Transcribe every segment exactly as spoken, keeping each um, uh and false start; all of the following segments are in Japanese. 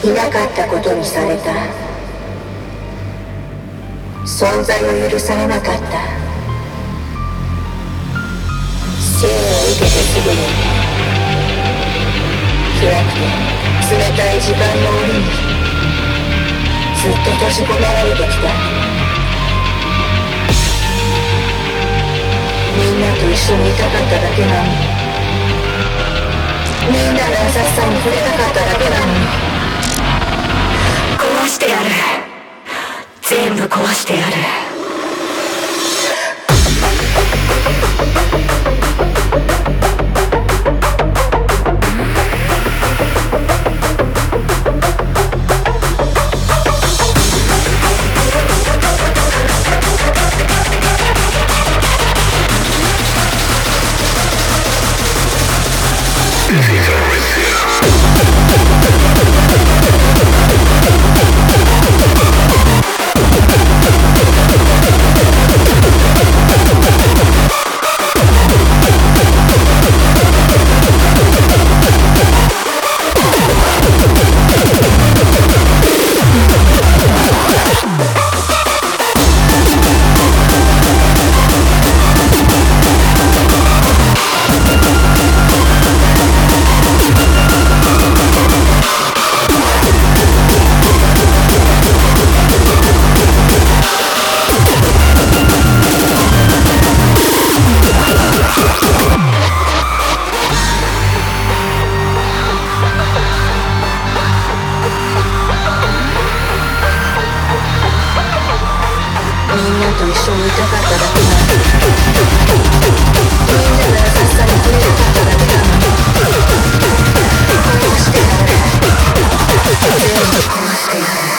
いなかったことにされた。存在を許されなかった。生を受けてすぐに暗くて冷たい時間の檻にずっと閉じ込められてきた。みんなと一緒にいたかっただけなのに、みんなの優しさに触れたかっただけなのに。壊してやる。全部壊してやる。みんなと一緒にいたかっただけなのに、みんなの優しさに触れたかっただけなのに。壊してやる。全部壊してやる。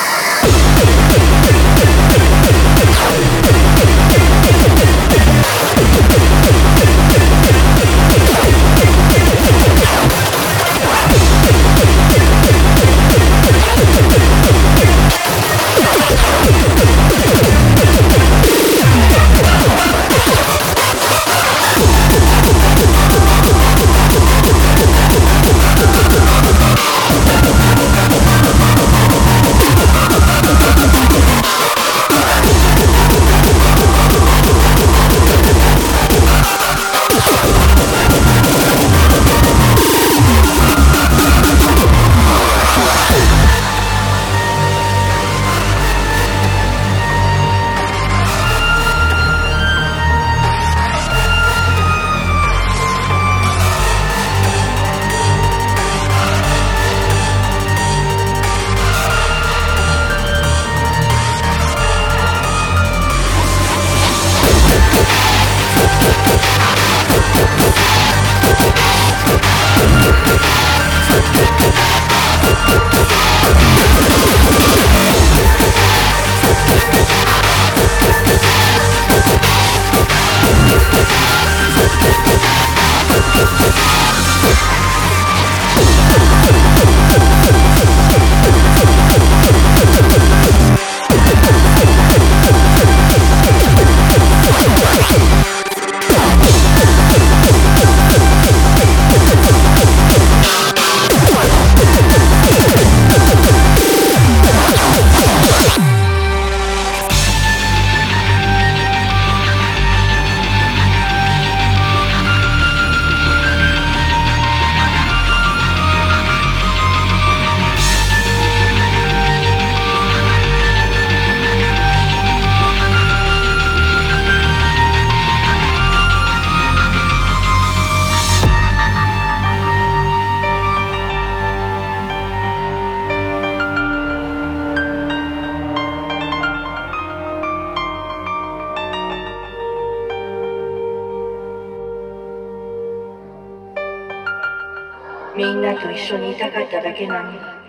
みんなと一緒にいたかっただけなのに。